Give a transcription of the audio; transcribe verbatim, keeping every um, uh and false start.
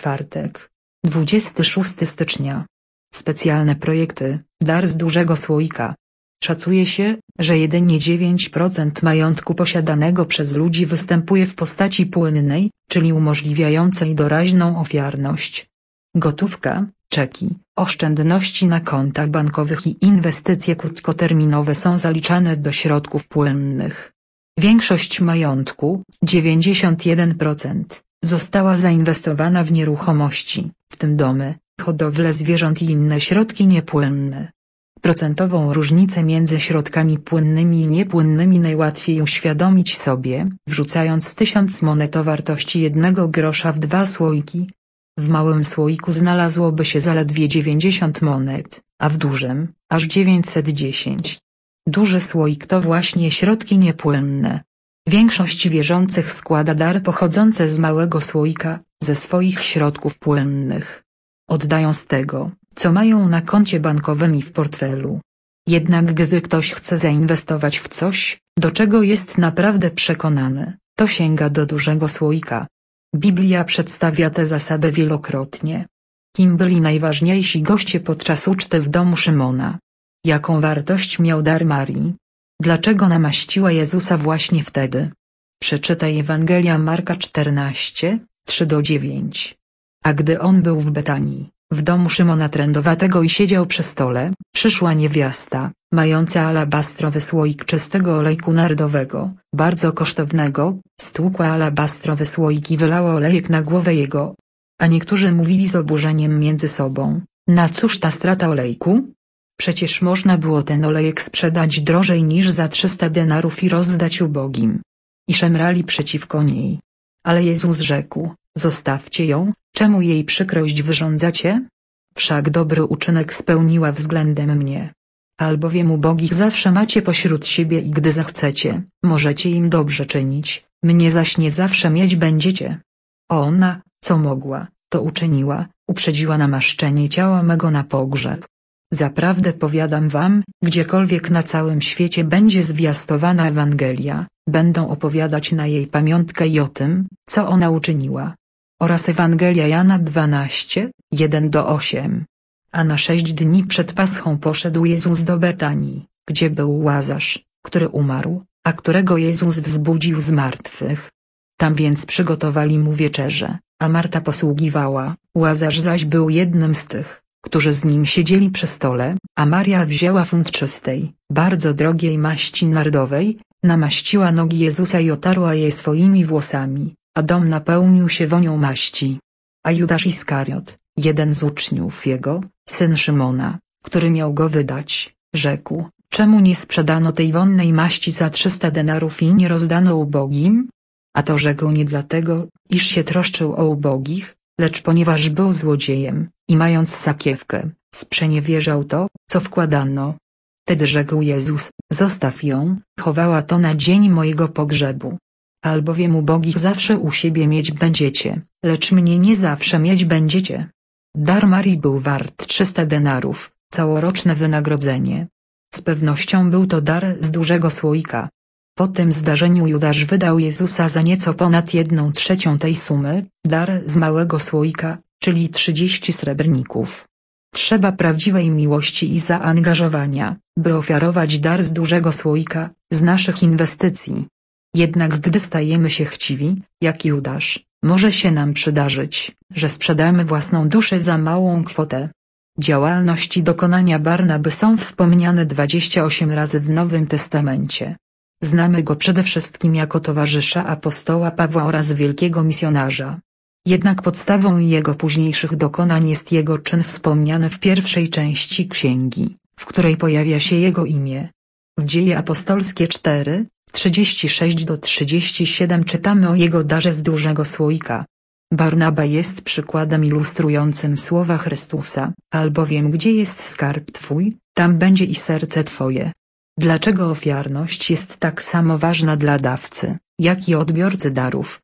czwartek, dwudziestego szóstego stycznia. Specjalne projekty, dar z dużego słoika. Szacuje się, że jedynie dziewięć procent majątku posiadanego przez ludzi występuje w postaci płynnej, czyli umożliwiającej doraźną ofiarność. Gotówka, czeki, oszczędności na kontach bankowych i inwestycje krótkoterminowe są zaliczane do środków płynnych. Większość majątku, dziewięćdziesiąt jeden procent, została zainwestowana w nieruchomości, w tym domy, hodowlę zwierząt i inne środki niepłynne. Procentową różnicę między środkami płynnymi i niepłynnymi najłatwiej uświadomić sobie, wrzucając tysiąc monet o wartości jednego grosza w dwa słoiki. W małym słoiku znalazłoby się zaledwie dziewięćdziesiąt monet, a w dużym, aż dziewięćset dziesięć. Duży słoik to właśnie środki niepłynne. Większość wierzących składa dar pochodzące z małego słoika, ze swoich środków płynnych. Oddają z tego, co mają na koncie bankowym i w portfelu. Jednak gdy ktoś chce zainwestować w coś, do czego jest naprawdę przekonany, to sięga do dużego słoika. Biblia przedstawia tę zasadę wielokrotnie. Kim byli najważniejsi goście podczas uczty w domu Szymona? Jaką wartość miał dar Marii? Dlaczego namaściła Jezusa właśnie wtedy? Przeczytaj Ewangelia Marka czternaście, trzy do dziewięciu. A gdy on był w Betanii, w domu Szymona Trędowatego i siedział przy stole, przyszła niewiasta, mająca alabastrowy słoik czystego olejku nardowego, bardzo kosztownego, stłukła alabastrowy słoik i wylała olejek na głowę jego. A niektórzy mówili z oburzeniem między sobą, na cóż ta strata olejku? Przecież można było ten olejek sprzedać drożej niż za trzysta denarów i rozdać ubogim. I szemrali przeciwko niej. Ale Jezus rzekł, zostawcie ją, czemu jej przykrość wyrządzacie? Wszak dobry uczynek spełniła względem mnie. Albowiem ubogich zawsze macie pośród siebie i gdy zechcecie, możecie im dobrze czynić, mnie zaś nie zawsze mieć będziecie. Ona, co mogła, to uczyniła, uprzedziła namaszczenie ciała mego na pogrzeb. Zaprawdę powiadam wam, gdziekolwiek na całym świecie będzie zwiastowana Ewangelia, będą opowiadać na jej pamiątkę i o tym, co ona uczyniła. Oraz Ewangelia Jana dwanaście, jeden do ósmego. A na sześć dni przed Paschą poszedł Jezus do Betanii, gdzie był Łazarz, który umarł, a którego Jezus wzbudził z martwych. Tam więc przygotowali mu wieczerzę, a Marta posługiwała, Łazarz zaś był jednym z tych, którzy z nim siedzieli przy stole, a Maria wzięła funt czystej, bardzo drogiej maści nardowej, namaściła nogi Jezusa i otarła je swoimi włosami, a dom napełnił się wonią maści. A Judasz Iskariot, jeden z uczniów jego, syn Szymona, który miał go wydać, rzekł, czemu nie sprzedano tej wonnej maści za trzysta denarów i nie rozdano ubogim? A to rzekł nie dlatego, iż się troszczył o ubogich, lecz ponieważ był złodziejem, i mając sakiewkę, sprzeniewierzał to, co wkładano. Wtedy rzekł Jezus, zostaw ją, chowała to na dzień mojego pogrzebu. Albowiem ubogich zawsze u siebie mieć będziecie, lecz mnie nie zawsze mieć będziecie. Dar Marii był wart trzysta denarów, całoroczne wynagrodzenie. Z pewnością był to dar z dużego słoika. Po tym zdarzeniu Judasz wydał Jezusa za nieco ponad jedną trzecią tej sumy, dar z małego słoika, czyli trzydzieści srebrników. Trzeba prawdziwej miłości i zaangażowania, by ofiarować dar z dużego słoika, z naszych inwestycji. Jednak gdy stajemy się chciwi, jak Judasz, może się nam przydarzyć, że sprzedamy własną duszę za małą kwotę. Działalność i dokonania Barnaby są wspomniane dwadzieścia osiem razy w Nowym Testamencie. Znamy go przede wszystkim jako towarzysza apostoła Pawła oraz wielkiego misjonarza. Jednak podstawą jego późniejszych dokonań jest jego czyn wspomniany w pierwszej części księgi, w której pojawia się jego imię. W Dzieje Apostolskie cztery, trzydzieści sześć do trzydziestu siedmiu czytamy o jego darze z dużego słoika. Barnaba jest przykładem ilustrującym słowa Chrystusa, albowiem gdzie jest skarb twój, tam będzie i serce twoje. Dlaczego ofiarność jest tak samo ważna dla dawcy, jak i odbiorcy darów?